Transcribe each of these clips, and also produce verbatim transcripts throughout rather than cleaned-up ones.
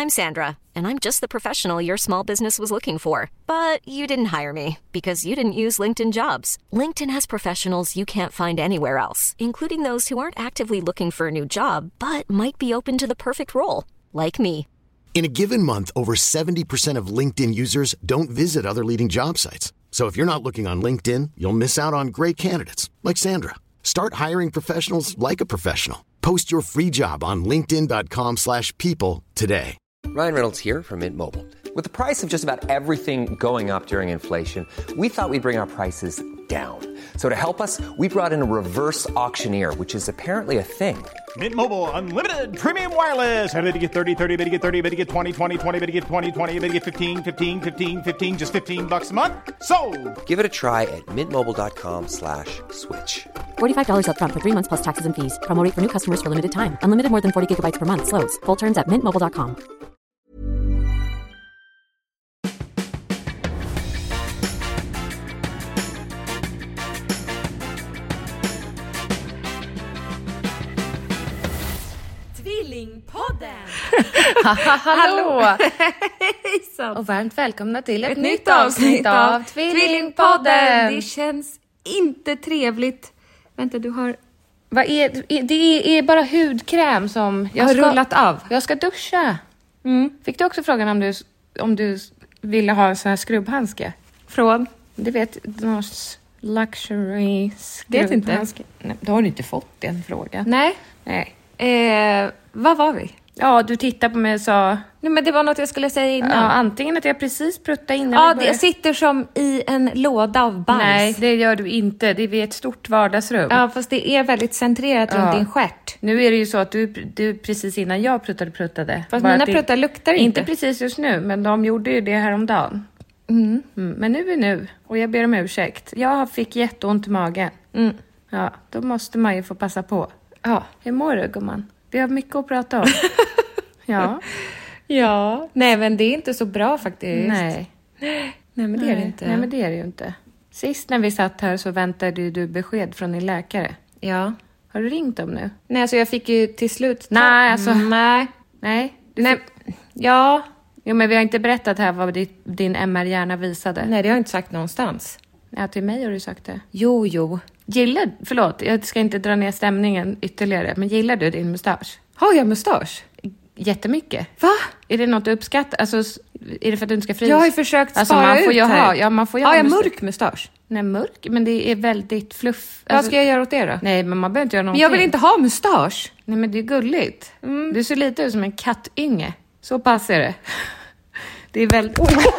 I'm Sandra, and I'm just the professional your small business was looking for. But you didn't hire me because you didn't use LinkedIn Jobs. LinkedIn has professionals you can't find anywhere else, including those who aren't actively looking for a new job, but might be open to the perfect role, like me. In a given month, over seventy percent of LinkedIn users don't visit other leading job sites. So if you're not looking on LinkedIn, you'll miss out on great candidates like Sandra. Start hiring professionals like a professional. Post your free job on linkedin dot com slash people today. Ryan Reynolds here from Mint Mobile. With the price of just about everything going up during inflation, we thought we'd bring our prices down. So to help us, we brought in a reverse auctioneer, which is apparently a thing. Mint Mobile Unlimited Premium Wireless. How to get thirty, thirty, how to get thirty, how to get twenty, twenty, twenty, how to get twenty, twenty, how to get fifteen, fifteen, fifteen, fifteen, just fifteen bucks a month? Sold! Give it a try at mintmobile.com slash switch. forty-five dollars up front for three months plus taxes and fees. Promo rate for new customers for limited time. Unlimited more than forty gigabytes per month. Slows full terms at mint mobile dot com. Tvillingpodden! Hallå! Hejsan! Och varmt välkomna till ett, Ett nytt avsnitt av Tvillingpodden! Det känns inte trevligt. Vänta, du har... Vad är, det är bara hudkräm som... Jag har rullat av. Jag ska duscha. Mm. Fick du också frågan om du, om du ville ha en sån här skrubbhandske? Från? Du vet, någon luxury Vet inte. skrubbhandske. Nej, då har du inte fått den frågan. Nej. Nej. Eh, vad var vi? Ja, du tittade på mig och sa... Nej, men det var något jag skulle säga innan. Ja, antingen att jag precis pruttade innan Ja, vi började. jag sitter som i en låda av bajs. Nej, det gör du inte. Det är ett stort vardagsrum. Ja, fast det är väldigt centrerat Ja. runt din stjärt. Nu är det ju så att du, du precis innan jag pruttade pruttade. Fast Bara mina att det- pruttar luktar inte. Inte precis just nu, men de gjorde ju det häromdagen. Mm. Mm, men nu är nu. Och jag ber om ursäkt. Jag fick jätteont i magen. Mm. Ja, då måste man ju få passa på. Ja. Hur mår du, gumman? Vi har mycket att prata om. Ja. Ja. Nej, men det är inte så bra faktiskt. Nej. Nej, men det är det inte. Nej, men det är det ju inte. Sist när vi satt här så väntade du besked från din läkare. Ja. Har du ringt dem nu? Nej, alltså jag fick ju till slut... Nej, alltså- Mm, nej. Nej. Du Nej. fick... Ja. Jo, men vi har inte berättat här vad ditt, din M R-hjärna visade. Nej, det har jag inte sagt någonstans. Ja, till mig har du sagt det. Jo, jo. Gillar, förlåt, jag ska inte dra ner stämningen ytterligare, men gillar du din mustasch? Har jag mustasch? Jättemycket. Va? Är det något du uppskattar? Alltså, är det för att du inte ska frysa? Jag har ju försökt alltså, spara man får ut ju här. ha, ja, man får ju Har ha jag mustasch. mörk mustasch? Nej, mörk, men det är väldigt fluff. Vad ska jag göra åt det då? Nej, men man behöver inte göra Men någonting. jag vill inte ha mustasch. Nej, men det är gulligt. Mm. Du ser lite ut som en kattunge. Så passar det. Det är väldigt...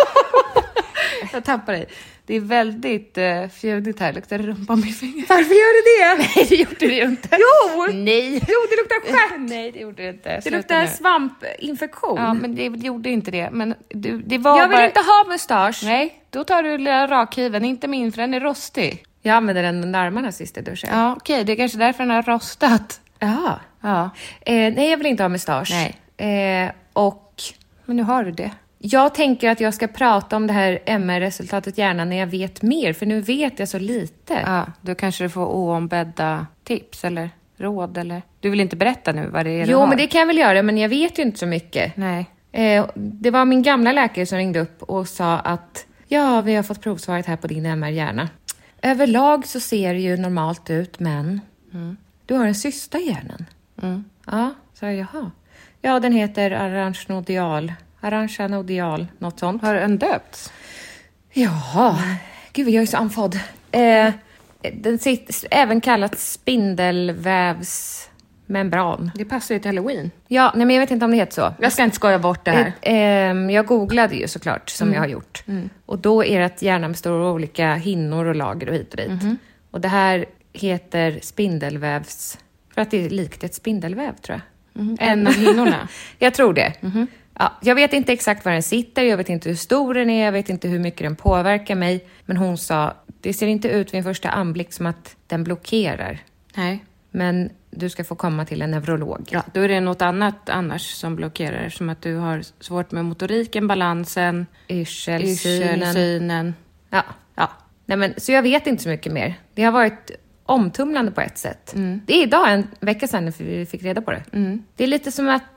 jag tappar dig. Det är väldigt uh, fjädrigt här. Luktar rumpa om min finger. Varför gör det det? Nej, det gjorde det ju inte. Jo! Nej. Jo, det luktar stjärt. Nej, det gjorde det inte. Det Sluta luktar nu. svampinfektion. Ja, men det gjorde inte det. Men du, det var jag vill bara... inte ha mustasch. Nej, då tar du lilla rakhyveln. Inte min, för den är rostig. Jag använde den under armarna sist jag duschade. Ja, okej. Det är kanske därför den har rostat. Ja. Ja. Eh, nej, jag vill inte ha mustasch. Nej. Eh, och Men nu har du det. jag tänker att jag ska prata om det här M R-resultatet gärna när jag vet mer. För nu vet jag så lite. Ja, då kanske du får oombedda tips eller råd eller... Du vill inte berätta nu vad det är du Jo, har? men det kan jag väl göra. Men jag vet ju inte så mycket. Nej. Eh, det var min gamla läkare som ringde upp och sa att ja, vi har fått provsvaret här på din M R-hjärna. Överlag så ser det ju normalt ut, men mm. du har en cysta i hjärnan. Mm. Ja, så jag, jaha. Ja, den heter arachnodial. Arachnodial, något sånt. Har den döpts? Ja, gud jag är så andfådd. Eh, den sitter, även kallat spindelvävsmembran. Det passar ju till Halloween. Ja, nej, men jag vet inte om det heter så. Jag ska inte skoja bort det här. Eh, eh, jag googlade ju såklart, som Mm. jag har gjort. Mm. Och då är det att hjärnan består av olika hinnor och lager och hit och dit. Mhm. Och det här heter spindelvävs... För att det är likt ett spindelväv, tror jag. Mm. En av hinnorna. Jag tror det. Mhm. Ja, jag vet inte exakt var den sitter, jag vet inte hur stor den är, jag vet inte hur mycket den påverkar mig. Men hon sa, det ser inte ut vid en första anblick som att den blockerar. Nej. Men du ska få komma till en neurolog. Ja, då är det något annat annars som blockerar. Som att du har svårt med motoriken, balansen, Yrsel, yrsel, synen. synen. Ja, ja. Nej, men, så jag vet inte så mycket mer. Det har varit omtumlande på ett sätt. Mm. Det är idag en vecka sedan vi fick reda på det. Mm. Det är lite som att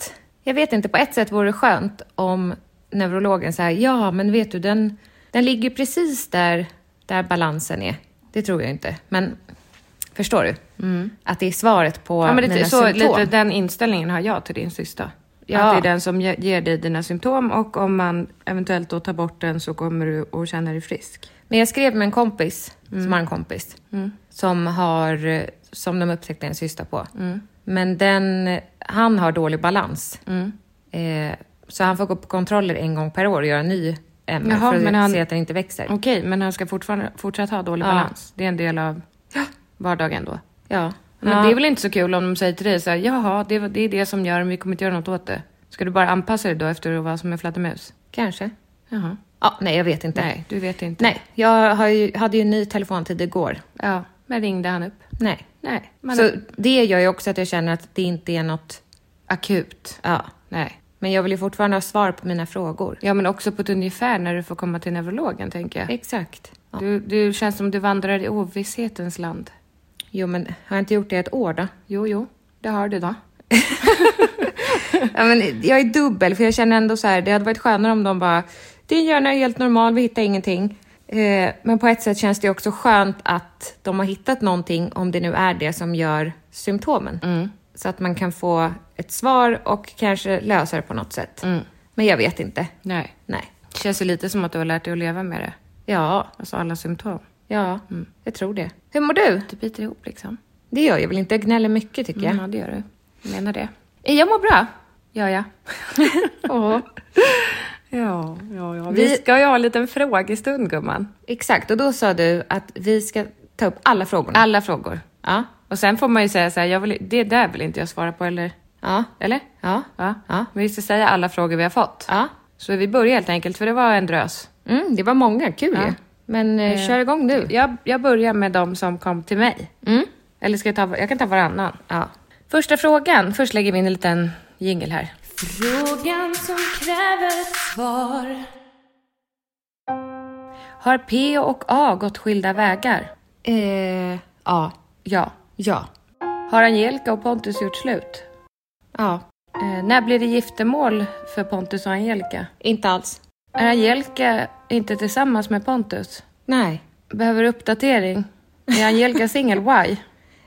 Jag vet inte, på ett sätt vore det skönt om neurologen säger ja, men vet du, den, den ligger precis där, där balansen är. Det tror jag inte, men förstår du? Mm. Att det är svaret på ja, men det, mina så symptom. Lite den inställningen har jag till din syster. Ja. Att det är den som ger dig dina symptom och om man eventuellt då tar bort den så kommer du att känna dig frisk. Men jag skrev med en kompis, Mm. som har en kompis, Mm. som har, som de upptäckte en cysta på. Mm. Men den, han har dålig balans. Mm. Eh, så han får gå på kontroller en gång per år och göra en ny M R Jaha, för att men han- se att den inte växer. Okej, men han ska fortfarande fortsätta ha dålig Ja. balans. Det är en del av vardagen då. Ja. Men ja. det är väl inte så kul om de säger till dig så här, jaha, det, det är det som gör men vi kommer inte göra något åt det. Ska du bara anpassa dig då efter att vara som en fladdermus? Kanske. Jaha. Ja, nej, jag vet inte. Nej, du vet inte. Nej, jag har ju, hade ju en ny telefontid igår. Ja, men ringde han upp? Nej. Nej. Man Så det gör ju också att jag känner att det inte är något... akut. Ja. Nej. Men jag vill ju fortfarande ha svar på mina frågor. Ja, men också på ett ungefär när du får komma till neurologen, tänker jag. Exakt. Ja. Du, du känns som du vandrar i ovisshetens land. Jo, men har jag inte gjort det i ett år då? Jo, jo. Det har du då. Ja, men jag är dubbel, för jag känner ändå så här, det hade varit skönare om de bara, din hjärna är helt normal, vi hittar ingenting. Eh, men på ett sätt känns det också skönt att de har hittat någonting, om det nu är det som gör symptomen. Mm. Så att man kan få ett svar och kanske lösa det på något sätt. Mm. Men jag vet inte. Nej. Nej. Det känns ju lite som att du har lärt dig att leva med det. Ja, Alltså alla symptom. ja, jag tror det. Hur mår du? Du biter ihop liksom. Det gör jag väl inte, jag gnäller mycket tycker jag. Mm, ja, det gör du. Jag menar det. Jag mår bra. Gör jag. Åh. Ja, ja, ja. Vi- Vi ska ju ha en liten frågestund, gumman. Exakt, och då sa du att vi ska ta upp alla frågorna. Alla frågor. Ja, Och sen får man ju säga så här, jag vill, det där vill inte jag svara på, eller? ja, Eller? ja, Ja. ja, Men vi ska säga alla frågor vi har fått. ja. Så vi börjar helt enkelt, för det var en drös. Mm, det var många, kul Ja. ju. Men eh, Eh, kör igång du. Jag, jag börjar med de som kom till mig. Mm. Eller ska jag ta, jag kan ta varannan. Ja. Första frågan, först lägger vi in en liten jingle här. Frågan som kräver ett svar. Har P och A gått skilda vägar? Eh, ja, Ja. ja, Har Angelica och Pontus gjort slut? ja, Eh, när blir det giftermål för Pontus och Angelica? inte alls. Är Angelica inte tillsammans med Pontus? Nej. Behöver uppdatering? Är Angelica singel? Why?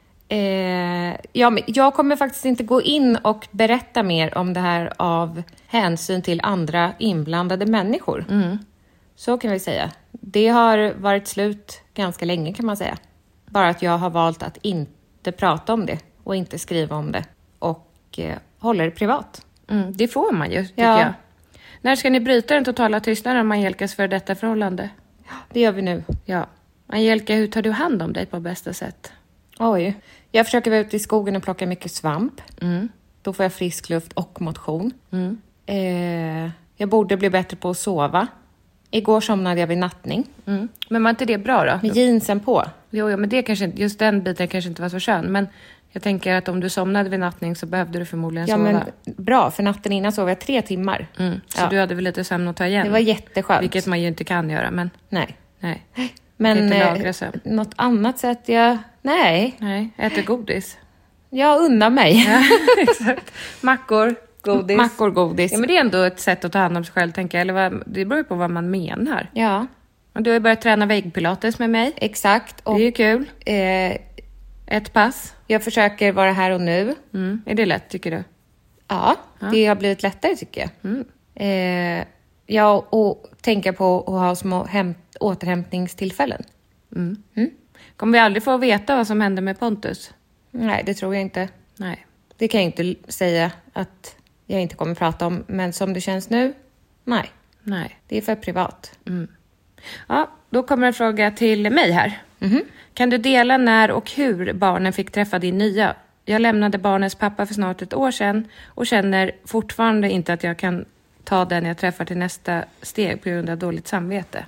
Eh, ja, men jag kommer faktiskt inte gå in och berätta mer om det här av hänsyn till andra inblandade människor. Mm. Så kan vi säga. Det har varit slut ganska länge kan man säga. Bara att jag har valt att inte prata om det och inte skriva om det. Och eh, hålla det privat. Mm, det får man ju, tycker Ja. jag. När ska ni bryta den totala tystnaden om Angelicas för detta förhållande? Det gör vi nu. Ja. Angelica, hur tar du hand om dig på bästa sätt? Oj. Jag försöker vara ute i skogen och plocka mycket svamp. Mm. Då får jag frisk luft och motion. Mm. Eh, jag borde bli bättre på att sova. Igår somnade jag vid nattning. Mm. Men var inte det bra då? Med jeansen på. Jo, ja, men det kanske inte, just den biten kanske inte var så skön. Men jag tänker att om du somnade vid nattning så behövde du förmodligen Ja, sova. men bra. För natten innan sov jag tre timmar. Mm. Så Ja. du hade väl lite sömn att ta igen? Det var jätteskönt. Vilket man ju inte kan göra, men Nej. nej. Men Inte eh, lagra sömn. något annat sätt jag... Nej. Nej, äter godis. Jag unnar mig. Ja, exakt. Mackor, godis. Mackor, godis. Ja, men det är ändå ett sätt att ta hand om sig själv, tänker jag. Eller vad, det beror ju på vad man menar. Ja, Och du har ju börjat träna väggpilates med mig. exakt. Och Det är ju kul. eh, Ett pass. jag försöker vara här och nu. Mm. Är det lätt, tycker du? Ja, det har blivit lättare tycker jag. Mm. Eh, ja, och tänka på att ha små hämt, återhämtningstillfällen. Kommer vi aldrig få veta vad som hände med Pontus? Nej, det tror jag inte. Nej. Det kan jag inte l- säga att jag inte kommer prata om. Men som det känns nu, nej. Nej. Det är för privat. Ja, då kommer en fråga till mig här. Kan du dela när och hur barnen fick träffa din nya? Jag lämnade barnens pappa för snart ett år sedan och känner fortfarande inte att jag kan ta den jag träffar till nästa steg på grund av dåligt samvete.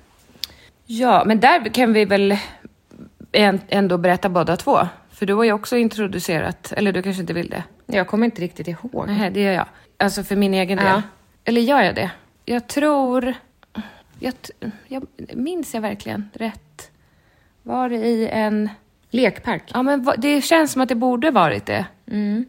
Ja, men där kan vi väl en- ändå berätta båda två. För du har ju också introducerat, eller du kanske inte vill det? Jag kommer inte riktigt ihåg. Nej, det gör jag. Alltså för min egen del. Ja. Eller gör jag det? Jag tror... Jag, t- jag, minns jag verkligen rätt? Var det i en... Lekpark. Ja, men va- det känns som att det borde varit det.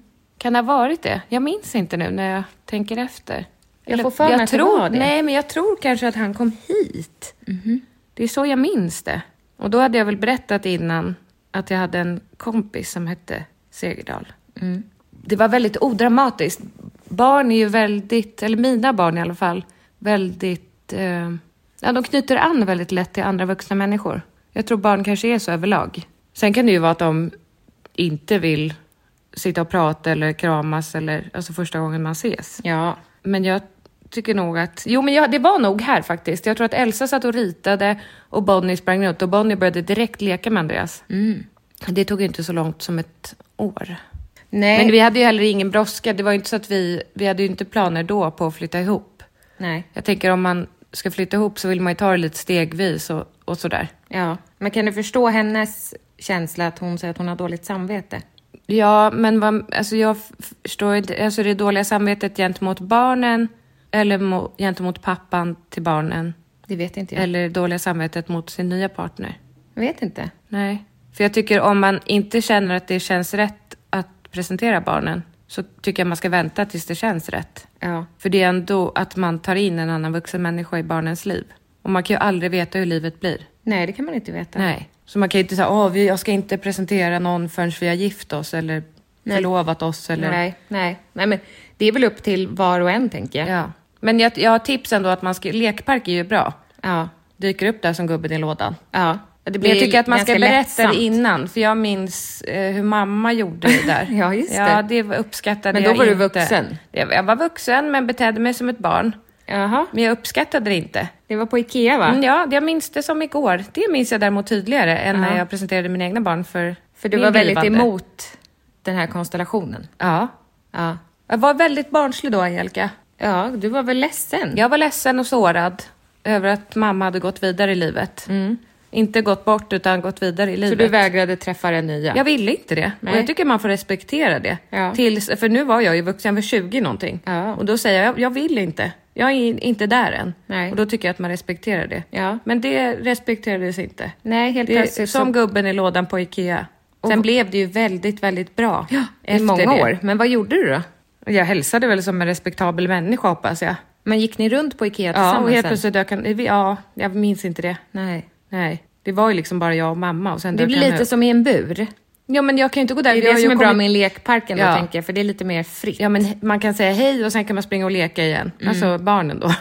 Kan det ha varit det? Jag minns inte nu när jag tänker efter. Jag får för mig att det tror, var det. Nej, men jag tror kanske att han kom hit. Mm-hmm. Det är så jag minns det. Och då hade jag väl berättat innan att jag hade en kompis som hette Segerdal. Mm. Det var väldigt odramatiskt. Barn är ju väldigt, eller mina barn i alla fall, väldigt... Eh, ja, de knyter an väldigt lätt till andra vuxna människor. Jag tror barn kanske är så överlag. Sen kan det ju vara att de inte vill sitta och prata eller kramas eller alltså första gången man ses. Ja. Men jag tycker nog att... Jo, men jag, det var nog här faktiskt. Jag tror att Elsa satt och ritade och Bonnie sprang ut. Och Bonnie började direkt leka med Andreas. Mm. Det tog inte så långt som ett år. Nej. Men vi hade ju heller ingen brådska. Det var ju inte så att vi... Vi hade ju inte planer då på att flytta ihop. Nej. Jag tänker om man ska flytta ihop så vill man ju ta det lite stegvis och, och sådär. Ja. Men kan du förstå hennes känsla att hon säger att hon har dåligt samvete? Ja, men vad, alltså jag förstår inte... Alltså det dåliga samvetet gentemot barnen... Eller mo- gentemot pappan till barnen. Det vet inte jag. Eller dåliga samvetet mot sin nya partner. Jag vet inte. Nej. För jag tycker om man inte känner att det känns rätt att presentera barnen. Så tycker jag man ska vänta tills det känns rätt. Ja. För det är ändå att man tar in en annan vuxen människa i barnens liv. Och man kan ju aldrig veta hur livet blir. Nej, det kan man inte veta. Nej. Så man kan ju inte säga, åh, jag ska inte presentera någon förrän vi har gift oss. Eller nej. förlovat oss. Eller... Nej, nej. Nej, men det är väl upp till var och en, tänker jag. Ja. Men jag, jag har tips ändå att man ska... Lekpark är ju bra. Ja. Dyker upp där som gubben i lådan. Ja. Det blir men jag tycker att man ska berätta lättsamt. det innan. För jag minns eh, hur mamma gjorde det där. Ja, just det. Ja, det uppskattade jag inte. Men då jag var inte. du vuxen? Jag, jag var vuxen men betedde mig som ett barn. Jaha. Men jag uppskattade det inte. Det var på Ikea, va? Mm, ja, jag minns det som igår. Det minns jag däremot tydligare än ja. när jag presenterade mina egna barn för För du var väldigt blivande. Emot den här konstellationen. Ja. Ja. Jag var väldigt barnslig då, Angelica. Ja, du var väl ledsen? Jag var ledsen och sårad över att mamma hade gått vidare i livet. Mm. Inte gått bort utan gått vidare i livet. Så du vägrade träffa den nya? Jag ville inte det. Nej. Och jag tycker man får respektera det. Ja. Tills, för nu var jag ju vuxen för tjugo någonting. Ja. Och då säger jag, jag vill inte. Jag är inte där än. Nej. Och då tycker jag att man respekterar det. Ja. Men det respekterades inte. Nej, helt det plötsligt. Som så... gubben i lådan på Ikea. Sen och... blev det ju väldigt, väldigt bra. Ja, i många det. år. Men vad gjorde du då? Jag hälsade väl som en respektabel människa, hoppas jag. Men gick ni runt på Ikea tillsammans? Ja, och helt plötsligt dök han... Ja, jag minns inte det. Nej. Nej. Det var ju liksom bara jag och mamma. Och sen det blir lite upp. Som i en bur. Ja, men jag kan ju inte gå där. Det är det jag, som jag är kommer... bra med en lekparken då, ja. tänker jag. För det är lite mer fritt. Ja, men man kan säga hej och sen kan man springa och leka igen. Mm. Alltså barnen då.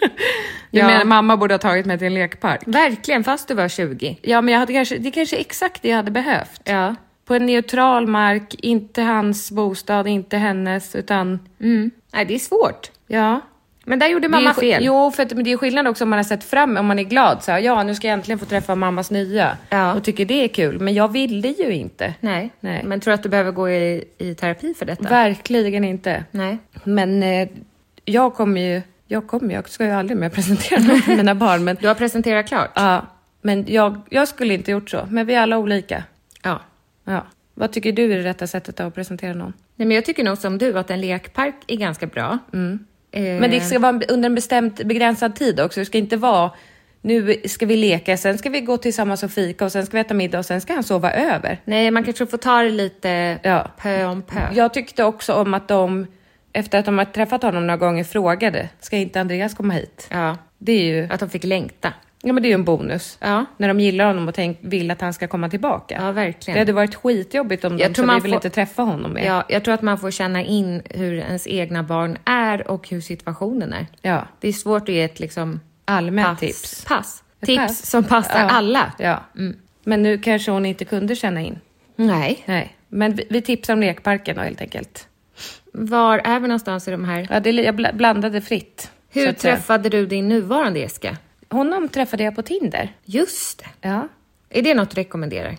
Ja. menar, mamma borde ha tagit mig till en lekpark. Verkligen, fast du var tjugo. Ja, men jag hade kanske, det är kanske exakt det jag hade behövt. Ja. På en neutral mark, inte hans bostad, inte hennes, utan... Mm. Nej, det är svårt. Ja. Men där gjorde mamma det är, fel. Jo, för att, men det är skillnad också om man har sett fram, om man är glad. Så här, ja, nu ska jag äntligen få träffa mammas nya. Ja. Och tycker det är kul. Men jag ville ju inte. Nej. Nej. Men tror du att du behöver gå i, i terapi för detta? Verkligen inte. Nej. Men eh, jag kommer ju... Jag kommer, jag ska ju aldrig mer presentera någon för mina barn. Men, du har presenterat klart? Ja, men jag, jag skulle inte gjort så. Men vi är alla olika. Ja. Ja. Vad tycker du är det rätta sättet att presentera någon? Nej, men jag tycker nog som du att en lekpark är ganska bra. Mm. Eh. Men det ska vara under en bestämd begränsad tid också. Det ska inte vara, nu ska vi leka, sen ska vi gå tillsammans och fika och sen ska vi äta middag och sen ska han sova över. Nej, man kanske får ta det lite ja. pö om pö. Jag tyckte också om att de, efter att de har träffat honom några gånger, frågade, ska inte Andreas komma hit? Ja. Det är ju... Att de fick längta. Ja, men det är ju en bonus. Ja. När de gillar honom och tänk, vill att han ska komma tillbaka. Ja, verkligen. Det hade varit skitjobbigt om jag de så man vi vill får... inte träffa honom mer. Ja, jag tror att man får känna in hur ens egna barn är och hur situationen är. Ja. Det är svårt att ge ett liksom... allmänt pass. tips. Pass. Ett tips pass. som passar ja. alla. Ja. Mm. Men nu kanske hon inte kunde känna in. Nej. Nej. Men vi, vi tipsar om lekparken då, helt enkelt. Var är vi någonstans i de här? Ja, det, jag blandade fritt. Hur träffade du din nuvarande Eska? Honom träffade jag på Tinder. Just det. Ja. Är det något du rekommenderar?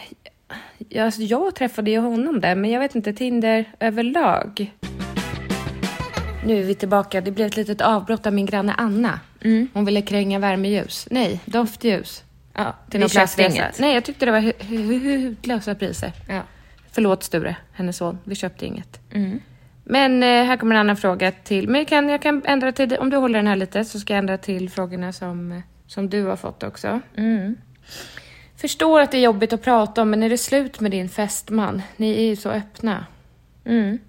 Ja, alltså, jag träffade ju honom där, men jag vet inte, Tinder överlag. Nu är vi tillbaka. Det blev ett litet avbrott av min granne Anna. Mm. Hon ville kränga värmeljus. Nej, doftljus. Ja, till något plastringet. Nej, jag tyckte det var hutlösa priser. Ja. Förlåt Sture, hennes son. Vi köpte inget. Mm. Men eh, här kommer en annan fråga till. Men jag kan, jag kan ändra till, om du håller den här lite så ska jag ändra till frågorna som, som du har fått också. Mm. Förstår att det är jobbigt att prata om, men är det slut med din fästman? Ni är ju så öppna. Mm.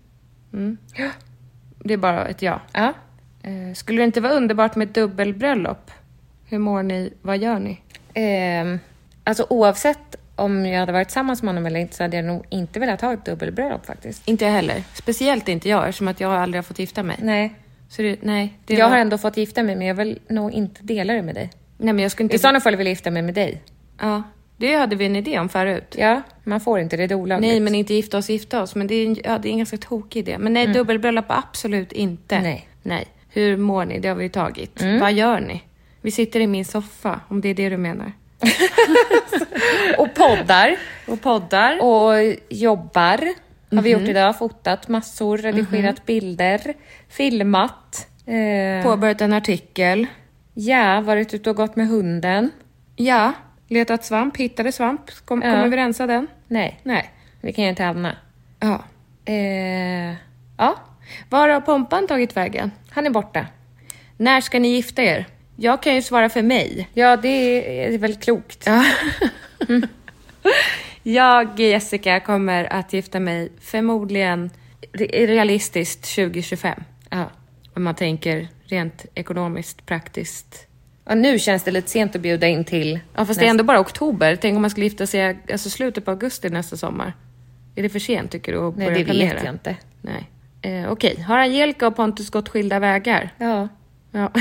Mm. Det är bara ett ja. Ja. Eh, skulle det inte vara underbart med ett dubbelbröllop? Hur mår ni? Vad gör ni? Eh, alltså oavsett om jag hade varit tillsammans med honom eller inte så hade jag nog inte velat ha ett dubbelbröllop faktiskt. Inte jag heller. Speciellt inte jag, eftersom att jag aldrig har fått gifta mig. Nej. Så det, nej det jag var... har ändå fått gifta mig, men jag vill nog inte dela det med dig. Nej, men jag skulle inte... I sådana fall vill jag gifta mig med dig. Ja, det hade vi en idé om förut. Ja, man får inte det, det är olagligt. Nej, men inte gifta oss, gifta oss. Men det är en, ja, det är en ganska tokig idé. Men nej, mm. dubbelbröllop absolut inte. Nej. Nej. Hur mår ni? Det har vi ju tagit. Mm. Vad gör ni? Vi sitter i min soffa, om det är det du menar. Och poddar. Och poddar. Och jobbar. Har Mm-hmm. vi gjort idag. Fotat massor, redigerat mm-hmm. bilder. Filmat. Eh... Påbörjat en artikel. Ja, varit ute och gått med hunden. Ja, letat svamp, hittade svamp. Kom, ja. Kommer vi rensa den? Nej. Nej. Vi kan göra till Anna. Ja. Eh... Ja. Var har Pompan tagit vägen? Han är borta. När ska ni gifta er? Jag kan ju svara för mig. Ja, det är väl klokt. Ja. mm. Jag, Jessica, kommer att gifta mig förmodligen realistiskt tjugo tjugofem. Ja. Om man tänker rent ekonomiskt, praktiskt. Ja, nu känns det lite sent att bjuda in till. Ja, fast nästa... det är ändå bara oktober. Tänk om man skulle gifta sig alltså slutet på augusti nästa sommar. Är det för sent, tycker du, att börja Nej, det planera? vet jag inte. Nej. Eh, Okej, okay. Har Angelica och Pontus gått skilda vägar? Ja. Ja.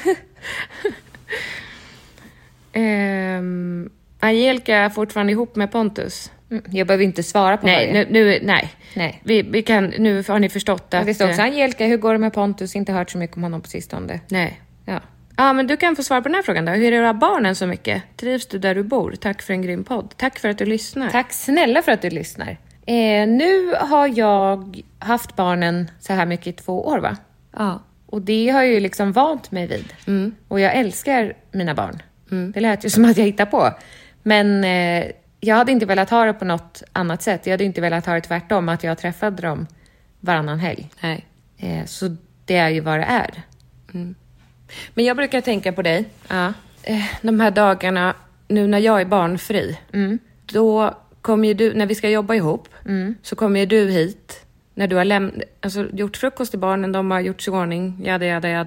um, Angelica är fortfarande ihop med Pontus. Mm, jag behöver inte svara på nej, varje. nu, nu, nej. nej. Vi, vi kan, nu har ni förstått att... Det står också, Angelica, hur går det med Pontus? Inte hört så mycket om honom på sistone. Nej. Ja. Ja, men du kan få svara på den här frågan då. Hur är det barnen så mycket? Trivs du där du bor? Tack för en grym podd. Tack för att du lyssnar. Tack snälla för att du lyssnar. Eh, nu har jag haft barnen så här mycket i två år, va? Ja. Och det har jag ju liksom vant mig vid. Mm. Och jag älskar mina barn. Mm. Det lät ju som att jag hittar på. Men eh, jag hade inte velat ha det på något annat sätt. Jag hade inte velat ha det tvärtom, att jag träffade dem varannan helg. Nej. Eh, så det är ju vad det är. Mm. Men jag brukar tänka på dig. Ja. Eh, de här dagarna, nu när jag är barnfri. Mm. Då kommer ju du, när vi ska jobba ihop, mm. så kommer ju du hit. När du har läm- alltså, gjort frukost till barnen, de har gjort sig i ordning. Jada, jada, jada.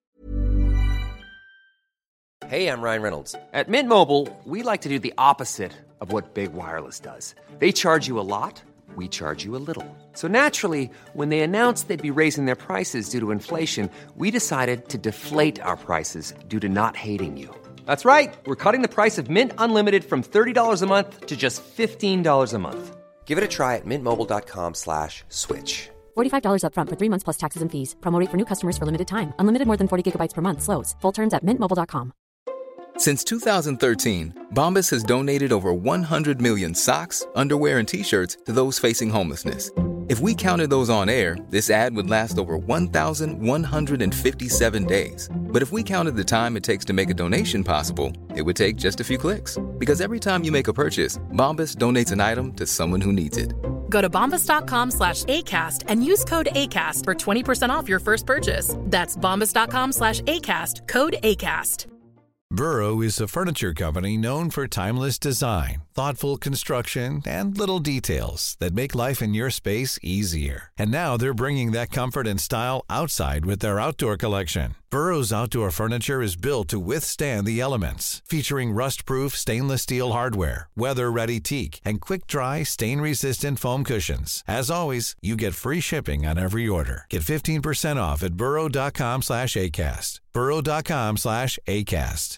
Hey, I'm Ryan Reynolds. At Mint Mobile, we like to do the opposite of what Big Wireless does. They charge you a lot, we charge you a little. So naturally, when they announced they'd be raising their prices due to inflation, we decided to deflate our prices due to not hating you. That's right. We're cutting the price of Mint Unlimited from thirty dollars a month to just fifteen dollars a month. Give it a try at mintmobile.com slash switch. forty-five dollars up front for three months plus taxes and fees. Promo rate for new customers for limited time. Unlimited more than forty gigabytes per month. Slows full terms at mint mobile dot com. Since two thousand thirteen, Bombas has donated over one hundred million socks, underwear, and T-shirts to those facing homelessness. If we counted those on air, this ad would last over one thousand one hundred fifty-seven days. But if we counted the time it takes to make a donation possible, it would take just a few clicks. Because every time you make a purchase, Bombas donates an item to someone who needs it. Go to bombas.com slash ACAST and use code ACAST for twenty percent off your first purchase. That's bombas.com slash ACAST, code ACAST. Burrow is a furniture company known for timeless design, thoughtful construction, and little details that make life in your space easier. And now they're bringing that comfort and style outside with their outdoor collection. Burrow's outdoor furniture is built to withstand the elements, featuring rust-proof stainless steel hardware, weather-ready teak, and quick-dry, stain-resistant foam cushions. As always, you get free shipping on every order. Get fifteen percent off at burrow.com slash ACAST. burrow.com slash ACAST.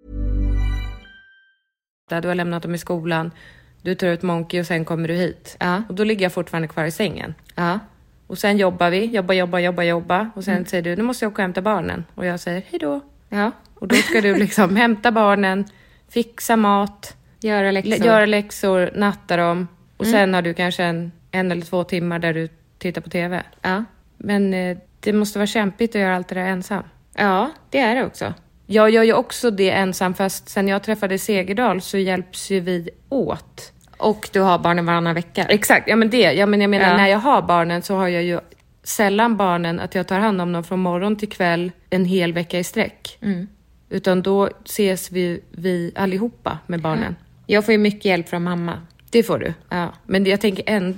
Du har lämnat dem i skolan, du tar ut Monkey och sen kommer du hit. Ja. Och då ligger jag fortfarande kvar i sängen. Ja. Och sen jobbar vi, jobba, jobba, jobba, jobba. Och sen mm. säger du, nu måste jag åka och hämta barnen. Och jag säger, hej då. Ja. Och då ska du liksom hämta barnen, fixa mat, göra läxor, göra läxor natta dem. Och mm. sen har du kanske en, en eller två timmar där du tittar på tv. Ja. Men eh, det måste vara kämpigt att göra allt det där ensam. Ja, det är det också. Jag gör ju också det ensam, fast sen jag träffade Segerdal så hjälps ju vi åt. Och du har barnen varannan vecka. Exakt, ja men det. Ja, men jag menar, ja. när jag har barnen så har jag ju sällan barnen att jag tar hand om dem från morgon till kväll en hel vecka i sträck. Mm. Utan då ses vi, vi allihopa med barnen. Ja. Jag får ju mycket hjälp från mamma. Det får du. Ja. Men jag tänker ändå,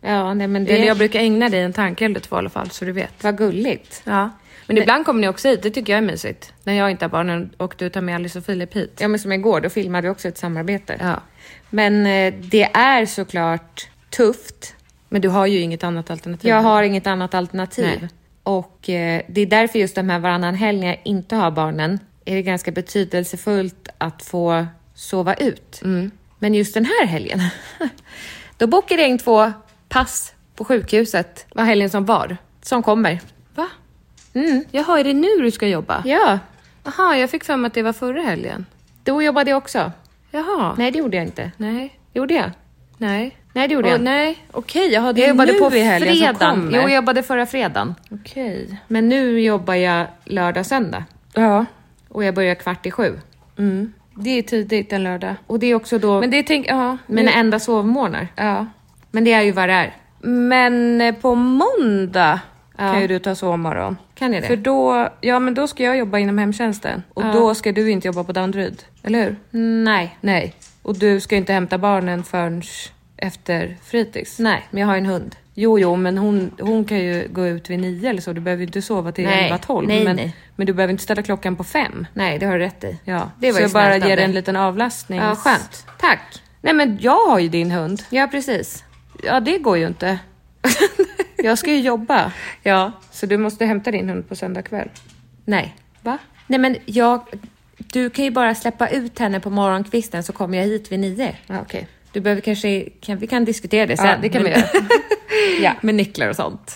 Ja, nej men det... Eller jag brukar ägna dig en tanke eller två i alla fall, så du vet. Vad gulligt. Ja. Men ibland kommer ni också hit, det tycker jag är mysigt. När jag inte har barnen och du tar med Alice och Filip hit. Ja, men som igår, då filmade vi också ett samarbete. Ja. Men eh, det är såklart tufft. Men du har ju inget annat alternativ. Jag har inget annat alternativ. Nej. Och eh, det är därför just de här varannan helg när jag inte har barnen är det ganska betydelsefullt att få sova ut. Mm. Men just den här helgen, då bokade jag in två pass på sjukhuset. Var helgen som var, som kommer. Va? Mm. Jaha, är det nu du ska jobba? Ja, Jaha, jag fick för mig att det var förra helgen. då jobbade jag också. Jaha. Nej, det gjorde jag inte. Nej. Gjorde jag? Nej. Nej, det gjorde Åh, jag. nej, okej. Jag hade Jag jobbade nu på i helgen som fredagen. kommer. Jo, jag jobbade förra fredagen. Okej. Men nu jobbar jag lördag, söndag. Ja. Och jag börjar kvart i sju. Mm. Det är tidigt en lördag. Och det är också då Men det tänk, ja. mina nu- enda sovmorgnar. Ja. Men det är ju vad det är. Men eh, på måndag Ja. kan ju du ta sovmorgon. Kan jag det? För då, ja men då ska jag jobba inom hemtjänsten. Och Ja. då ska du inte jobba på Danderyd. Eller hur? Nej. Nej. Och du ska inte hämta barnen förrän efter fritids. Nej, men jag har en hund. Jo, jo, men hon, hon kan ju gå ut vid nio eller så. Du behöver ju inte sova till Nej. elva tolv. Nej, men, nej. men du behöver inte ställa klockan på fem. Nej, det har du rätt i. Ja, Det var så ju jag bara snällt av ger dig. en liten avlastning. Ja, skönt. Tack. Nej, men jag har ju din hund. Ja, precis. Ja, det går ju inte. Jag ska ju jobba. Ja. Så du måste hämta din hund på söndag kväll. Nej. Va? Nej, men jag... Du kan ju bara släppa ut henne på morgonkvisten så kommer jag hit vid nio. Ja, okej. Du behöver kanske... Kan, vi kan diskutera det sen. Ja, det kan vi göra. Ja. Med nycklar och sånt.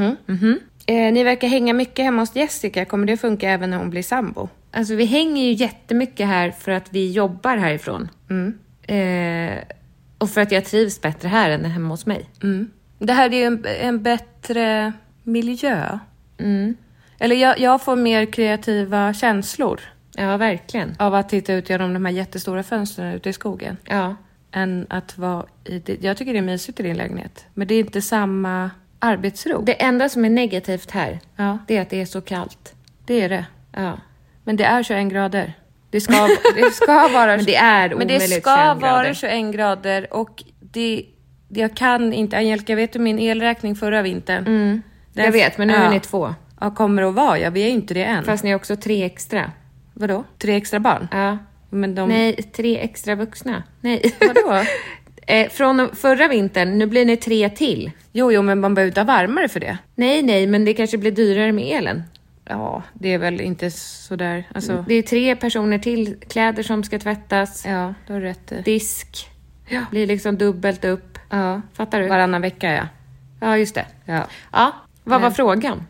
Eh, ni verkar hänga mycket hemma hos Jessica. Kommer det funka även när hon blir sambo? Alltså vi hänger ju jättemycket här för att vi jobbar härifrån. Eh, och för att jag trivs bättre här än hemma hos mig. Det här är ju en, en bättre miljö. Mm. Eller jag, jag får mer kreativa känslor Ja, verkligen. av att titta ut genom de här jättestora fönstren ute i skogen. Ja. Än att vara i det. Jag tycker det är mysigt i din lägenhet. Men det är inte samma arbetsro. Det, Det enda som är negativt här, Ja. det är att det är så kallt. det är det. Ja. Men det är tjugoen grader. Det ska, det ska vara... Men det är Men det omöjligt ska tjugoen vara grader. tjugoen grader och det, jag kan inte... Angelica, vet du min elräkning förra vintern? Mm. Den- Jag vet, men nu ja. är ni två. Ja, kommer att vara. Ja, vi är ju inte det än. Fast ni är också tre extra. Vadå? Tre extra barn? Ja. Men de... Nej, tre extra vuxna. Nej. Vadå? eh, från förra vintern, nu blir ni tre till. Jo, jo, men man behöver inte ha varmare för det. Nej, nej, men det kanske blir dyrare med elen. Ja, det är väl inte sådär... Alltså... Det är tre personer till, kläder som ska tvättas, Ja, du har rätt i. disk, blir liksom dubbelt upp. Ja. Fattar du? Varannan vecka, ja. Ja, just det. Ja. Ja, vad var Nej. frågan?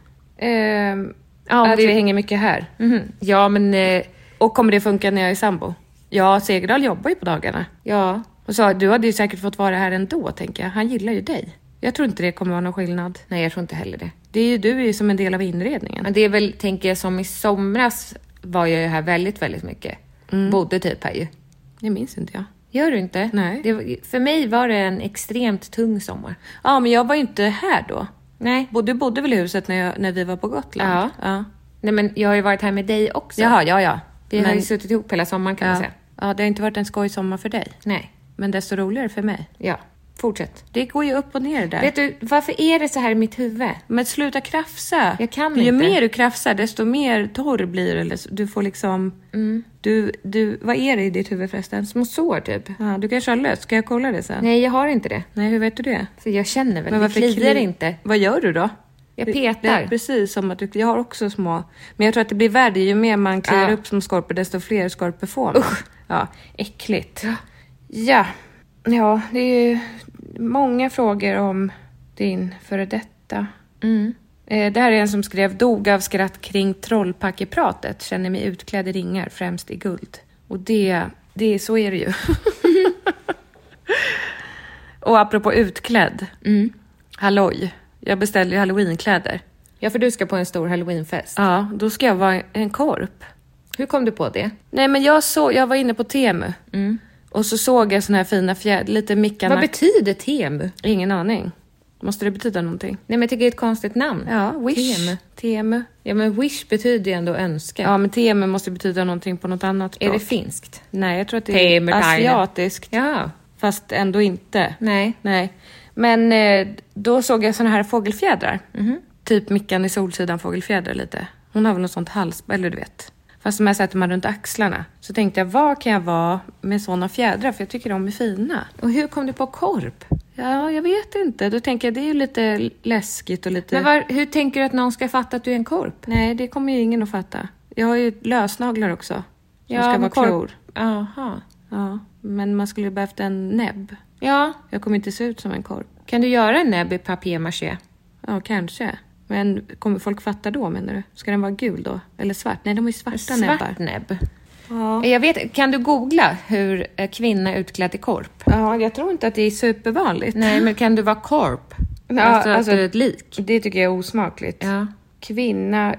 Ehm, Ja, att vi- vi hänger mycket här. Mhm. Ja, men... Eh, Och kommer det funka när jag är sambo? Ja, Segerdal jobbar ju på dagarna. ja, Och så, du hade ju säkert fått vara här ändå, tänker jag. Han gillar ju dig. Jag tror inte det kommer vara någon skillnad. nej, jag tror inte heller det. Det är ju du är ju som en del av inredningen. Men det är väl, tänker jag, som i somras var jag ju här väldigt, väldigt mycket. Bodde typ här ju. Det minns inte jag. Gör du inte? Nej. Det, var- för mig var det en extremt tung sommar. Ja, men jag var ju inte här då. Nej. Bo- Du bodde väl i huset när, jag, när vi var på Gotland? Ja. Ja. Nej, men jag har ju varit här med dig också. Jaha, ja, ja. Vi har Men- ju suttit ihop hela sommaren kan man ja. säga. Ja, det har inte varit en skojsommar för dig. Nej, Men desto roligare för mig. ja. Fortsätt. Det går ju upp och ner där. Vet du, varför är det så här i mitt huvud? Men sluta krafsa. Jag kan Ju inte. mer du krafsar, desto mer torr blir du. Eller så- Du får liksom... Mm. Du, du, vad är det i ditt huvud förresten? Små sår typ. Ja, du kanske har löst. Ska jag kolla det sen? Nej, jag har inte det. Nej, hur vet du det? För jag känner väl, Men det varför kliar kli- inte. Vad gör du då? Jag Det- petar. Det är precis som att du... Jag har också små... Men jag tror att det blir värre. Ju mer man kliar Ja. upp som skorpor, desto fler skorpor får man. Ja, äckligt. Ja. Ja, det är ju många frågor om din före detta. Mm. Eh, Det här är en som skrev: dog av skratt kring trollpackepratet. Känner mig utklädd i ringar, främst i guld. Och det, det så är det ju. Och apropå utklädd. Mm. Halloj. Jag beställde ju halloweenkläder. Ja, för du ska på en stor halloweenfest. Ja, då ska jag vara en korp. Hur kom du på det? Nej, men jag, så, jag var inne på Temu. Och så såg jag såna här fina fjäder, lite mickarna. Vad betyder Temu? Ingen aning. Måste det betyda någonting? Nej, men jag tycker det är ett konstigt namn. Ja, Wish. Temu. Temu. Ja, men wish betyder ju ändå önska. Ja, men Temu måste betyda någonting på något annat språk. Är det finskt? Nej, jag tror att det Temu, är asiatiskt. Ja. Fast ändå inte. Nej. Nej. Men eh, då såg jag såna här fågelfjädrar. Mm-hmm. Typ Mickan i Solsidan fågelfjädrar lite. Hon har väl något sånt hals, eller du vet. Fast de här sätter man runt axlarna. Så tänkte jag, vad kan jag vara med såna fjädrar? För jag tycker de är fina. Och hur kom du på korp? Ja, jag vet inte. Då tänker jag, det är ju lite läskigt och lite... Men var, hur tänker du att någon ska fatta att du är en korp? Nej, det kommer ju ingen att fatta. Jag har ju lösnaglar också. Som ja, ska vara korp... klor. Aha. Ja, men man skulle ju behövt en näbb. Ja. Jag kommer inte se ut som en korp. Kan du göra en näbb i papier-maché? Ja, kanske. Men kommer folk fatta då, menar du? Ska den vara gul då? Eller svart? Nej, de är ju svarta svart näbbar. Svart näbb. Ja. Jag vet, kan du googla hur kvinna är utklädd i korp? Ja, jag tror inte att det är supervanligt. Nej, men kan du vara korp? Ja, alltså, alltså att du är ett lik? Det tycker jag är osmakligt. Ja. Kvinna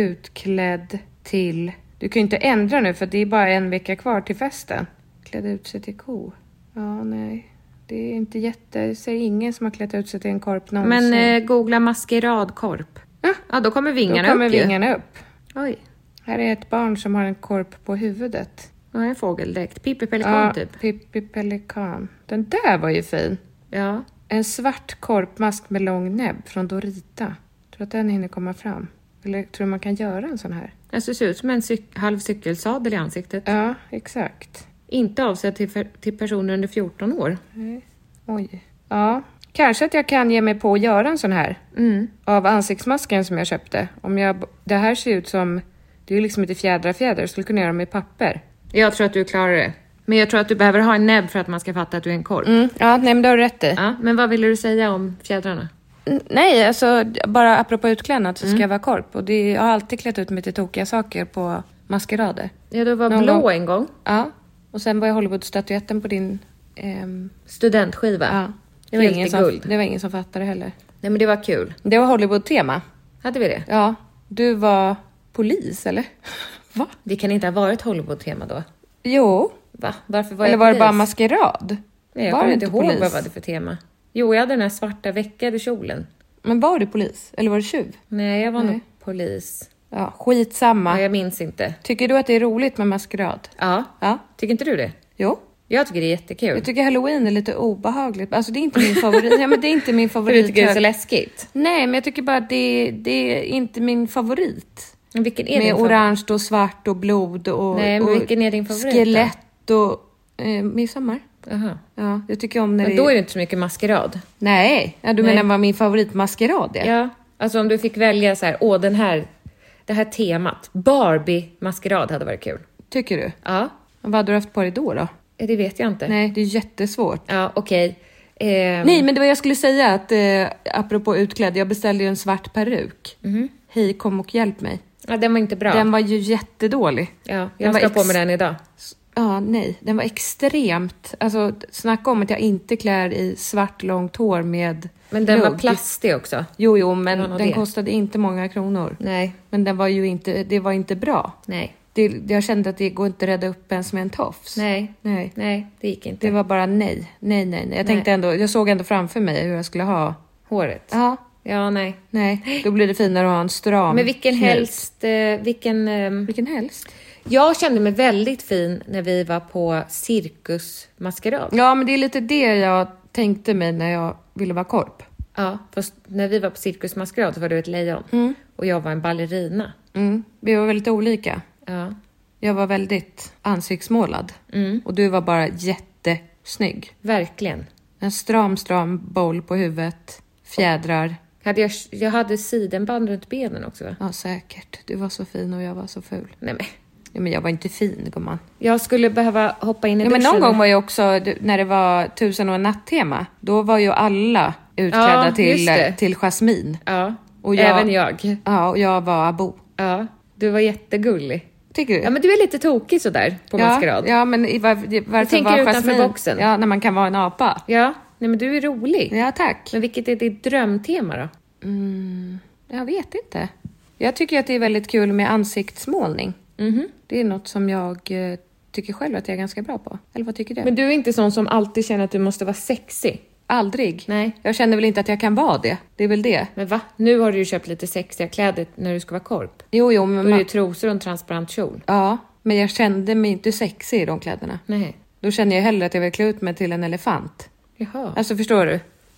utklädd till... Du kan ju inte ändra nu, för det är bara en vecka kvar till festen. Klädd ut sig till ko. Ja, nej. Det är inte jätte... Jag ser ingen som har klätt ut sig till en korp någonsin. Men eh, googla maskeradkorp. Ja. Ja, då kommer vingarna upp. Då kommer upp, vingarna upp. Oj. Här är ett barn som har en korp på huvudet. Ja, en fågeldräkt. Pippi Pelikan ja, typ. Pippi Pelikan. Den där var ju fin. Ja. En svart korpmask med lång näbb från Dorita. Tror att den hinner komma fram. Eller tror du man kan göra en sån här? Alltså, det ser ut som en cyk- halv cykelsadel i ansiktet. Ja, exakt. Inte avsedd till, för- till personer under fjorton år. Nej. Oj. Ja, kanske att jag kan ge mig på att göra en sån här. Mm. Av ansiktsmasken som jag köpte. Om jag, det här ser ut som... Det är ju liksom inte fjädrar fjädrar. Jag skulle kunna göra dem i papper. Jag tror att du klarar det. Men jag tror att du behöver ha en näbb för att man ska fatta att du är en korp. Mm. Ja, nej, men det har du rätt i. Ja, men vad ville du säga om fjädrarna? N- nej, alltså bara apropå utklädnad så ska mm. jag vara korp. Och det, jag har alltid klätt ut mig till tokiga saker på maskerader. Ja, du var Någon blå gång. en gång. Ja, och sen var jag Hollywood-statyetten på din... Ehm... studentskiva. Ja, det var, ingen ingen som, guld. det var ingen som fattade heller. Nej, men det var kul. Det var Hollywood-tema. Hade vi det? Ja, du var polis, eller? Va? Det kan inte ha varit Hollywood-tema då. Jo. Va? Varför var eller jag var polis? det bara maskerad? Nej, jag var kommer det inte ihåg polis? vad var det för tema. Jo, jag hade den här svarta veckade kjolen. Men var du polis? Eller var du tjuv? Nej, jag var Nej. nog polis. Ja, skitsamma. Ja, jag minns inte. Tycker du att det är roligt med maskerad? Ja. Ja. Tycker inte du det? Jo. Jag tycker det är jättekul. Jag tycker Halloween är lite obehagligt. Alltså det är inte min favorit. Ja, men det är inte min favorit. För du tycker det är så läskigt? Nej, men jag tycker bara att det, det är inte min favorit. Men vilken är med din orange och svart och blod och, Nej, men och vilken är din favorit skelett och eh, midsommar. Jaha. Ja, jag tycker om när men det... då är det inte så mycket maskerad. Nej, ja, du Nej. menar vad min favoritmaskerad är? Ja, alltså om du fick välja så här, åh den här, det här temat. Barbie-maskerad hade varit kul. Tycker du? Ja. Vad hade du haft på dig då då? Det vet jag inte. Nej, det är jättesvårt. Ja, okej. Okay. Eh... Nej, men det var jag skulle säga att eh, apropå utklädd, jag beställde ju en svart peruk. Mm. Hej, kom och hjälp mig. Ja, den var inte bra. Den var ju jättedålig. Ja, jag ska ex- på med den idag. Ja, nej. Den var extremt... Alltså, snacka om att jag inte klär i svart långt hår med Men den lugg. var plastig också. Jo, jo, men den det. kostade inte många kronor. Nej. Men den var ju inte, det var inte bra. Nej. Det, jag kände att det går inte att rädda upp ens med en tofs. Nej. Nej. Nej, det gick inte. Det var bara nej. Nej, nej, nej. Jag tänkte ändå, jag såg ändå framför mig hur jag skulle ha håret. Ja. Ja, nej. Nej, då blir det finare att ha en stram. Men vilken knut. helst, eh, vilken... Eh, vilken helst? Jag kände mig väldigt fin när vi var på cirkusmaskerad. Ja, men det är lite det jag tänkte mig när jag ville vara korp. Ja, fast när vi var på cirkusmaskerad så var du ett lejon. Mm. Och jag var en ballerina. Mm. Vi var väldigt olika. Ja. Jag var väldigt ansiktsmålad. Mm. Och du var bara jättesnygg. Verkligen. En stram, stram boll på huvudet. Fjädrar. Hade jag, jag hade sidenband runt benen också, va? Ja, säkert. Du var så fin och jag var så ful. Nej, men... Ja, men jag var inte fin, gumman. Jag skulle behöva hoppa in i ja, duschen. Men någon gång var jag också, när det var tusen och en natt-tema, då var ju alla utklädda ja, till, till Jasmine. Ja, och jag, även jag. Ja, och jag var Abo. Ja, du var jättegullig. Tycker du? Ja, men du är lite tokig sådär på ja, maskerad. Ja, men var, varför var Jasmine? Boxen. Ja, när man kan vara en apa. Ja, nej men du är rolig. Ja, tack. Men vilket är ditt drömtema då? Mm, jag vet inte. Jag tycker att det är väldigt kul med ansiktsmålning. Mm-hmm. Det är något som jag eh, tycker själv att jag är ganska bra på. Eller vad tycker du? Men du är inte sån som alltid känner att du måste vara sexig. Aldrig. Nej. Jag känner väl inte att jag kan vara det. Det är väl det. Men va? Nu har du ju köpt lite sexiga kläder när du ska vara korp. Jo, jo. Men då är det ju trosor och en transparent kjol. Ja, men jag kände mig inte sexig i de kläderna. Nej. Då känner jag hellre att jag vill klä ut mig till en elefant. Jaha. Alltså, förstår du?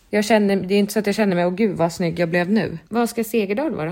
Jag känner, det är inte så att jag känner mig, åh gud vad snygg jag blev nu. Vad ska Segerdal vara?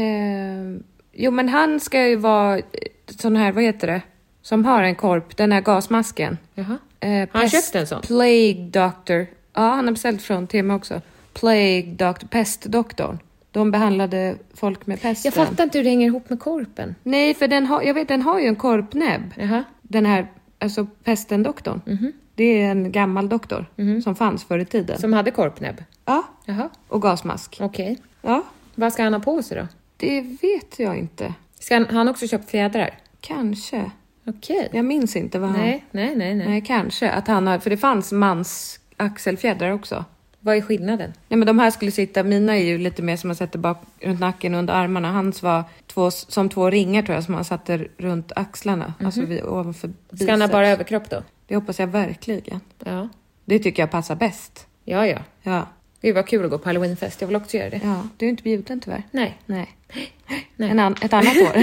Eh, jo men han ska ju vara sån här, vad heter det? Som har en korp, den här gasmasken. Jaha. Eh, Har han pest, köpt en sån? Plague Doctor. Ja, han har beställt från Tema också. Plague Doctor, pestdoktorn. De behandlade folk med pesten. Jag fattar inte hur det hänger ihop med korpen. Nej, för den har, jag vet, den har ju en korpnäbb. Jaha. Den här, alltså pestendoktorn. Mm-hmm. Det är en gammal doktor mm-hmm. som fanns förr i tiden. Som hade korpnäbb? Ja, Jaha. och gasmask. Okej. Okay. Ja. Vad ska han ha på sig då? Det vet jag inte. Ska han, har han också köpt fjädrar? Kanske. Okej. Okay. Jag minns inte vad han... Nej, nej, nej, nej. Nej, kanske. Att han har, för det fanns mans axelfjädrar också. Vad är skillnaden? Nej, men de här skulle sitta, mina är ju lite mer som man sätter bak runt nacken och under armarna. Hans var två, som två ringar tror jag som man satte runt axlarna. Mm-hmm. Alltså vid, ovanför biceps. Ska han ha bara överkropp då? Det hoppas jag verkligen. Ja. Det tycker jag passar bäst. Ja, ja. Ja. Det var kul att gå på Halloweenfest. Jag vill också göra det. Ja, du är inte bjuden tyvärr. Nej. Nej. Nej. En an, ett annat år.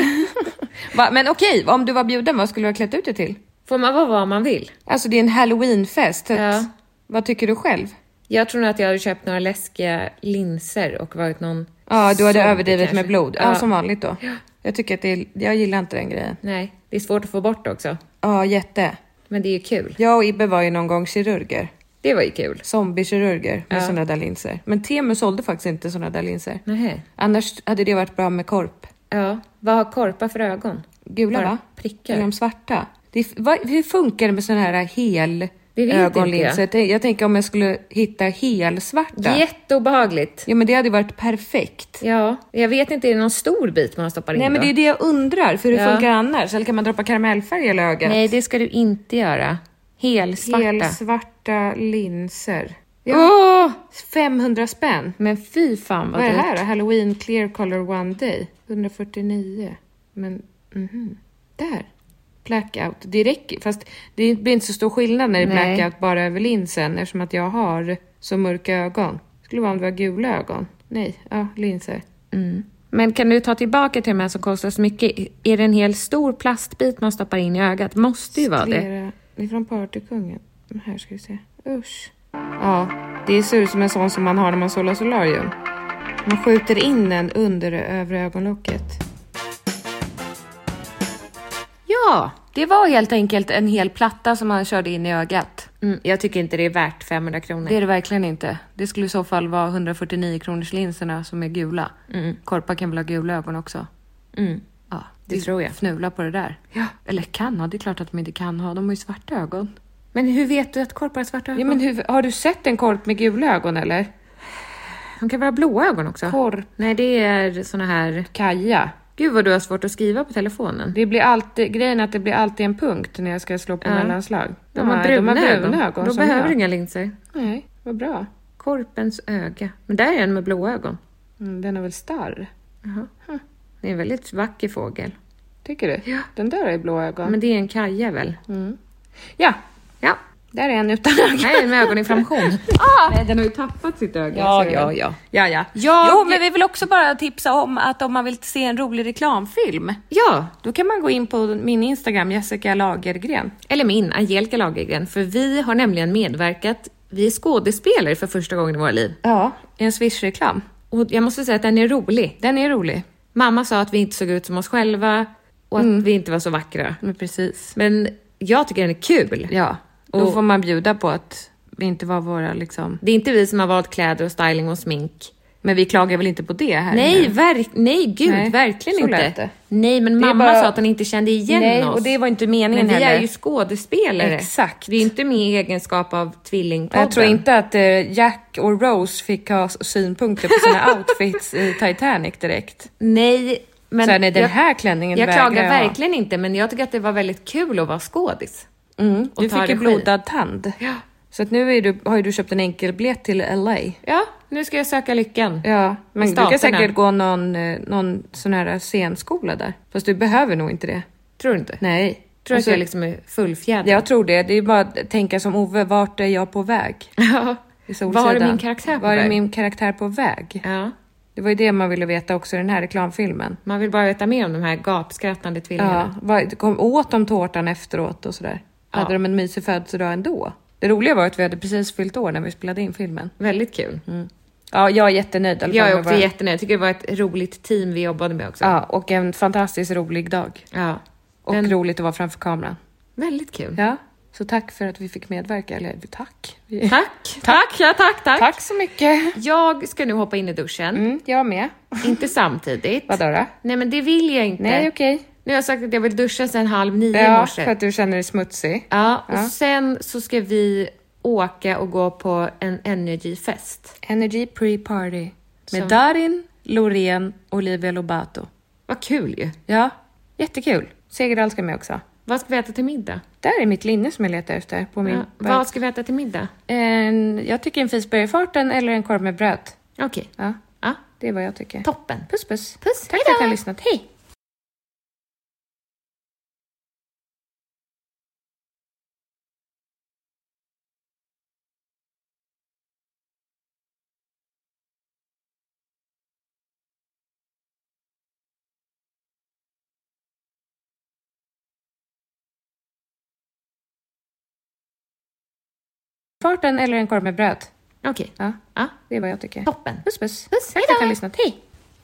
Va, men okej, om du var bjuden, vad skulle du ha klätt ut dig till? Får man vara vad man vill? Alltså det är en Halloweenfest. Ja. Vad tycker du själv? Jag tror nog att jag hade köpt några läskiga linser och varit någon... Ja, du hade överdrivet kanske. Med blod. Ja, ja, som vanligt då. Ja. Jag tycker att det är, jag gillar inte den grejen. Nej, det är svårt att få bort också. Ja, jätte. Men det är ju kul. Jag och Ibbe var ju någon gång kirurger. Det var ju kul. Zombiekirurger med ja. sådana där linser. Men Temu sålde faktiskt inte sådana där linser. Nej. Annars hade det varit bra med korp. Ja, vad har korpa för ögon? Gula bara va? Prickar. Eller de svarta. Det, vad, hur funkar det med sådana här hel det vet ögonlinser? inte jag. jag tänker om jag skulle hitta helsvarta. Jätteobehagligt. Ja, men det hade varit perfekt. Ja, jag vet inte, är det någon stor bit man stoppar in? Nej, men då? det är det jag undrar. För hur ja. funkar det annars? Eller kan man droppa karamellfärg i ögat? Nej, det ska du inte göra. Helsvarta. Helsvarta linser. Ja. Oh, femhundra spänn. Men fy fan vad Vad är det dyrt. här då? Halloween clear color one day. hundrafyrtionio. Men, mhm. Där. Blackout. Det räcker. Fast det blir inte så stor skillnad när det är Nej. blackout bara över linsen. Eftersom att jag har så mörka ögon. Skulle vara om det var gula ögon. Nej, ja, linser. Mm. Men kan du ta tillbaka till de här som kostar så mycket? Är det en hel stor plastbit man stoppar in i ögat? Måste ju vara det. Det är från Partykungen. Här ska vi se. Usch. Ja, det ser ut som en sån som man har när man solar solarium. Man skjuter in den under det övre ögonlocket. Ja, det var helt enkelt en hel platta som man körde in i ögat. Mm, jag tycker inte det är värt femhundra kronor. Det är det verkligen inte. Det skulle i så fall vara hundrafyrtionio kronors linserna som är gula. Mm. Korpa kan väl ha gula ögon också. Mm. Ja, det, det tror jag. Fnula på det där. Ja. Eller kan ha, det är klart att de inte kan ha. De har ju svarta ögon. Men hur vet du att korpar har svarta ögon? Ja, men hur, har du sett en korp med gula ögon eller? De kan vara blåa ögon också. Korp. Nej, det är såna här... Kaja. Gud vad du har svårt att skriva på telefonen. Det blir alltid, grejen är att det blir alltid en punkt när jag ska slå på ja. mellanslag. De, de har bruna, de har bruna ögon. ögon. Då behöver inga linser. Nej, vad bra. Korpens öga. Men där är en med blåa ögon. Mm, den är väl starr. Jaha. Hm. Det är en väldigt vacker fågel. Tycker du? Ja. Den där är blå ögon. Men det är en kaja väl? Mm. Ja. Ja. Där är en utan ögon. Nej, med ögoninflammation. ah! Nej, den har ju tappat sitt öga. Ja, ja, ja. Ja, ja. Jag... Jo, men vi vill också bara tipsa om att om man vill se en rolig reklamfilm. Ja. Då kan man gå in på min Instagram, Jessica Lagergren. Eller min, Angelica Lagergren. För vi har nämligen medverkat. Vi är skådespelare för första gången i våra liv. Ja, i en Swish-reklam. Och jag måste säga att den är rolig. Den är rolig. Mamma sa att vi inte såg ut som oss själva. Och att mm. vi inte var så vackra. Men precis. Men jag tycker den är kul. Ja. Då och får man bjuda på att vi inte var våra liksom... Det är inte vi som har valt kläder och styling och smink. Men vi klagar väl inte på det här? Nej, verk- nej gud, nej, verkligen inte. Nej, men mamma bara... sa att hon inte kände igen nej, oss. Och det var inte meningen men vi heller. är ju skådespelare. Exakt. Vi är inte med i egenskap av tvillingpodden. Jag tror inte att eh, Jack och Rose fick ha synpunkter på sina outfits i Titanic direkt. Nej, men... Så nej, den här klänningen jag vägrar klagar jag verkligen inte, men jag tycker att det var väldigt kul att vara skådis. Mm, du fick en blodad tand. Ja. Så att nu är du, har ju du köpt en enkelbiljett till L A. Ja, nu ska jag söka lyckan. Ja, men du kan säkert gå någon, någon sån här scenskola där. Fast du behöver nog inte det. Tror du inte? Nej. Tror alltså, att jag liksom är fullfjädrad? Jag tror det. Det är bara att tänka som Ove, vart är jag på väg? Ja. Var är min karaktär på var väg? Var är min karaktär på väg? Ja. Det var ju det man ville veta också i den här reklamfilmen. Man vill bara veta mer om de här gapskrattande tvillingarna. Ja, kom åt de tårtan efteråt och sådär. Ja. Hade de en mysig födelsedag ändå? Det roliga var att vi hade precis fyllt år när vi spelade in filmen. Väldigt kul. Mm. Ja, jag är jättenöjd. Jag är också var... jättenöjd. Jag tycker det var ett roligt team vi jobbade med också. Ja, och en fantastiskt rolig dag. Ja. Och en... roligt att vara framför kameran. Väldigt kul. Ja, så tack för att vi fick medverka. Eller tack. Tack. tack. Tack, ja tack, tack. Tack så mycket. Jag ska nu hoppa in i duschen. Mm, jag med. Inte samtidigt. Vadå då? Nej, men det vill jag inte. Nej, okej. Okay. Nu har jag sagt att jag vill duscha sen halv nio ja, i morse. Ja, för att du känner dig smutsig. Ja, och ja. Sen så ska vi åka och gå på en Energy-fest. Energy pre-party. Med Så. Darin, Loreen och Olivia Lobato. Vad kul ju. Ja, jättekul. Segerdahl ska med också. Vad ska vi äta till middag? Där är mitt linne som jag letar efter. På min ja, vad ska vi äta till middag? En, jag tycker en fisbergfarten eller en korv med bröd. Okej. Okay. Ja. ja, det är vad jag tycker. Toppen. Puss, puss. Puss. Tack för att ni har lyssnat. Hej! Farten eller en korv med bröd. Okej. Okay. Ja. ja, det är vad jag tycker. Toppen. Puss, puss. Puss. Tack för att ni har lyssnat. Hej!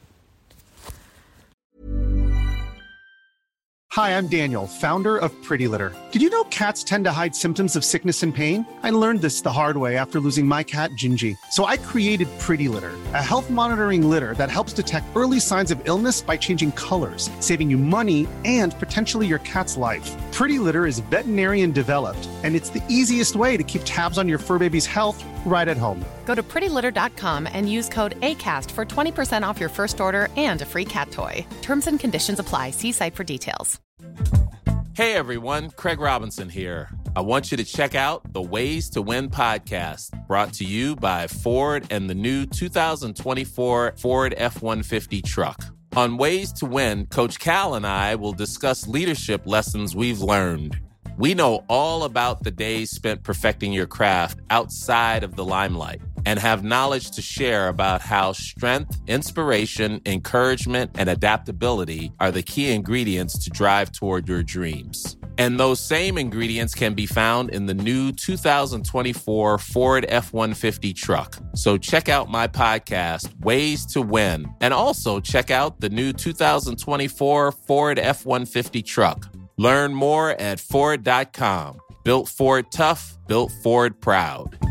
Hi, I'm Daniel, founder of Pretty Litter. Did you know cats tend to hide symptoms of sickness and pain? I learned this the hard way after losing my cat, Gingy. So I created Pretty Litter, a health monitoring litter that helps detect early signs of illness by changing colors, saving you money and potentially your cat's life. Pretty Litter is veterinarian developed, and it's the easiest way to keep tabs on your fur baby's health right at home. Go to pretty litter dot com and use code ACAST for twenty percent off your first order and a free cat toy. Terms and conditions apply. See site for details. Hey everyone, Craig Robinson here. I want you to check out the Ways to Win podcast, brought to you by Ford and the new two thousand twenty-four Ford F one fifty truck. On Ways to Win, Coach Cal and I will discuss leadership lessons we've learned. We know all about the days spent perfecting your craft outside of the limelight and have knowledge to share about how strength, inspiration, encouragement, and adaptability are the key ingredients to drive toward your dreams. And those same ingredients can be found in the new two thousand twenty-four Ford F one fifty truck. So check out my podcast, Ways to Win, and also check out the new two thousand twenty-four Ford F one fifty truck. Learn more at Ford dot com. Built Ford tough, built Ford proud.